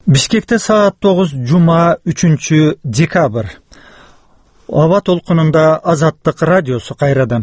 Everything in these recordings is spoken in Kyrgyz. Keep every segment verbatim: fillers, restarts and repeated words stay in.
Бишкекте саат тогуз жума үчүнчү декабрь. Аба толкунунда Азаттык радиосу кайрадан.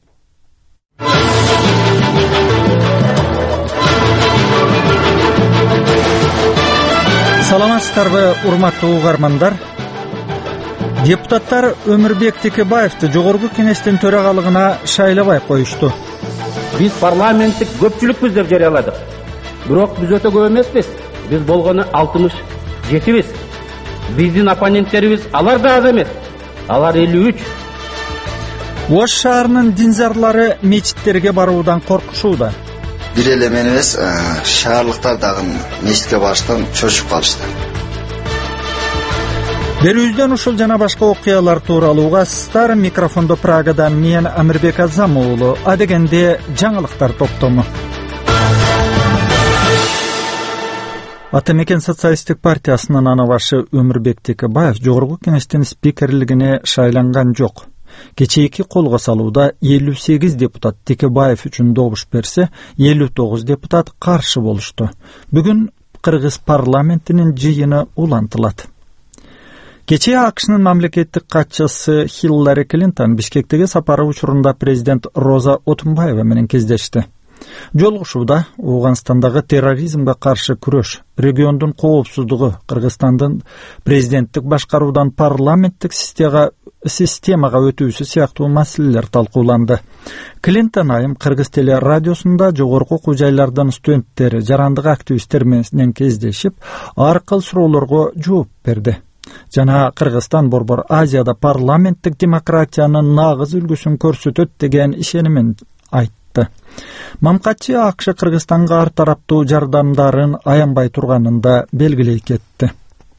Саламатсыздарбы, урматтуу угармандар? Депутаттар Өмүрбек Текебаевди жогорку кеңештин төрагалыгына шайлабай коюшту. Биз парламенттик көпчүлүкпүз деп жарыяладык. Бирок биз өтө көп эмеспиз. Биз болгону алтымыш жетибиз. Биздин оппоненттерибиз алар да аз эмес. Алар элүү үч. Ош шаарынын динзарлары мечиттерге баруудан коркушууда. Бир эле мен эмес, шаарлыктар дагы мечитке барыштан чочуп калышты. Берүүбүздөн ушул жана башка окуялар тууралуу угасыздар. Микрофондо Прагадан мен Амирбек Азам уулу. Адегенде жаңылыктар топтому. Ата мекен социалисттик партиясынын ана башы Өмүрбек Текебаев жогорку кеңештин спикерлигине шайланган жок. Кечээки колго салууда элүү сегиз депутат Текебаев үчүн добуш берсе, элүү тогуз депутат каршы болушту. Бүгүн Кыргыз парламентинин жыйыны улантылат. Кечээ АКШнын мамлекеттик катчысы Хиллари Клинтон Бишкектеги сапары учурунда президент Роза Отунбаева менен кездешти. Жолугушууда Ооганстандагы терроризмге каршы күрөш, региондун коопсуздугу, Кыргызстандын президенттик башкаруудан парламенттик системага өтүүсү сыяктуу маселелер талкууланды. Клинтон айым Кыргыз теле радиосунда жогорку окуу жайлардын студенттери, жарандык активисттер менен кездешип, ар кыл суроолорго жооп берди. Жана Кыргызстан Борбор Азияда парламенттик демократиянын нагыз үлгүсүн көрсөтөт деген ишенимин айтты. Мамкатчы АКШ Кыргызстанга ар тараптуу жардамдарын аянбай турганын да белгилей кетти.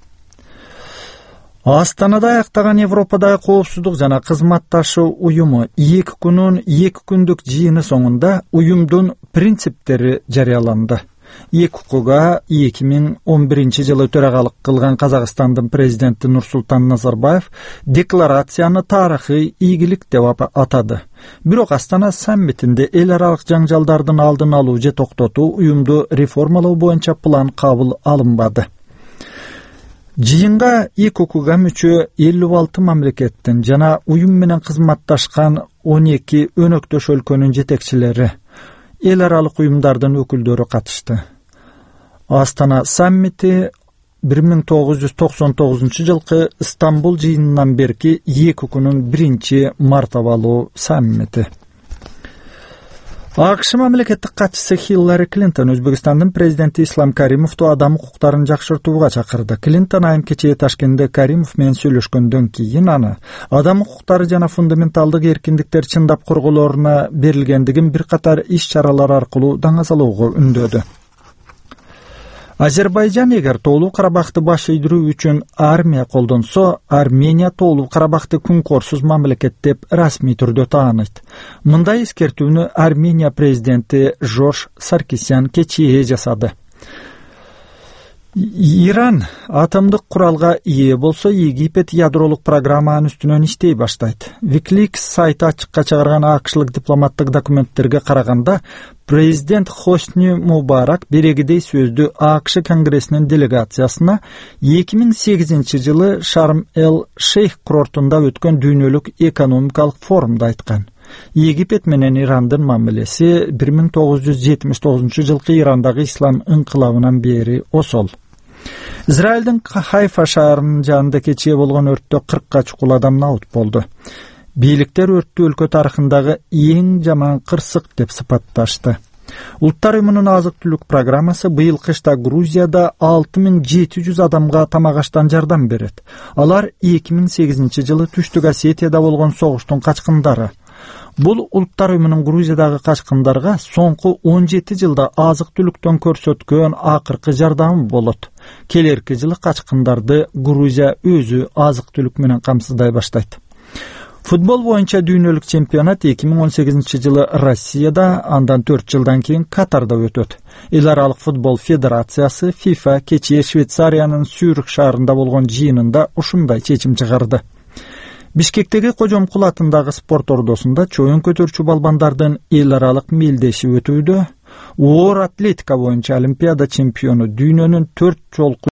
Астанада аяктаган Европадагы коопсуздук жана кызматташуу уюму эки күнүн эки күндүк жыйыны соңунда уюмдун принциптери жарыяланды. ЕКУга эки миң он биринчи жылы төрагалык кылган Казакстандын президенти Нурсултан Назарбаев декларацияны тарыхый ийгилик деп атады. Бирок Астана саммитинде эл аралык жаңжалдардын алдын алуу же токтотуу уюмду реформалоо боюнча план кабыл алынбады. Жыйынга ЕКУга мүчө элүү алты мамлекеттин жана уюм менен кызматташкан он эки өнөктөш өлкөнүн жетекчилери, эл аралык уюмдардын өкүлдөрү катышты. Астана саммити бир миң тогуз жүз токсон тогузунчу жылкы Стамбул жыйынынан берки эки күнүн биринчи мартабалуу саммити. АКШ мамлекеттик катчысы Хиллари Клинтон Өзбекстандын президенти Ислам Каримовду адам укуктарын жакшыртууга чакырды. Клинтон айым кечээ Ташкентте Каримов менен сүйлөшкөндөн кийин аны адам укуктары жана фундаменталдык эркиндиктер чындап корголооруна берилгендигин бир катар иш-чаралар аркылуу даңазалоого үндөдү. Азербайжан эгер Тоолуу Карабахты баш ийдирүү үчүн армия колдонсо, Армения Тоолуу Карабахты күнкорсуз мамлекет деп расмий түрдө тааныйт. Мындай эскертүүнү Армения президенти Жорж Саркисян кечээ жасады. Иран атомдук куралга ээ болсо, Египет ядролук программанын үстүнөн иштей баштайт. Wikileaks сайты ачыкка чыгарган акшлык дипломаттык документтерге караганда, президент Хосни Мубарак берегидей сөздү АКШ конгрессинин делегациясына эки миң сегизинчи жылы Шарм-эль-Шейх курортунда өткөн дүйнөлүк экономикалык форумда айткан. Египет менен Ирандын мамилеси бир миң тогуз жүз жетимиш тогузунчу жылкы Ирандагы ислам инкылабынан бери осол. Израилдин Хайфа шаарынын жанында кечээ болгон өрттө кыркка чукул адам набут болду. Бийликтер өрттү өлкө тарыхындагы эң жаман кырсык деп сыпатташты. Улуттар уюмунун азык-түлүк программасы быйыл кышта Грузияда алты миң жети жүз адамга тамак аштан жардам берет. Алар эки миң сегизинчи жылы Түштүк Осетияда болгон согуштун качкындары. Бул улуттар уюмунун Грузиядагы качкындарга соңку он жети жылда азык-түлүктөн көрсөткөн акыркы жардамы болот. Келерки жылы качкындарды Грузия өзү азык-түлүк менен камсыздай баштайт. Футбол боюнча дүйнөлүк чемпионат эки миң он сегизинчи жылы Россияда, андан төрт жылдан кийин Катарда өтөт. Эл аралык футбол федерациясы FIFA кечээ Швейцариянын Цюрих шаарында болгон жыйынында ушундай чечим чыгарды. Бишкектеги Кожомкул атындагы спорт ордосунда чоюн көтөрчү балбандардын эл аралык мелдеши өтүүдө. Оор атлетика боюнча Олимпиада чемпиону, дүйнөнүн төрт жолку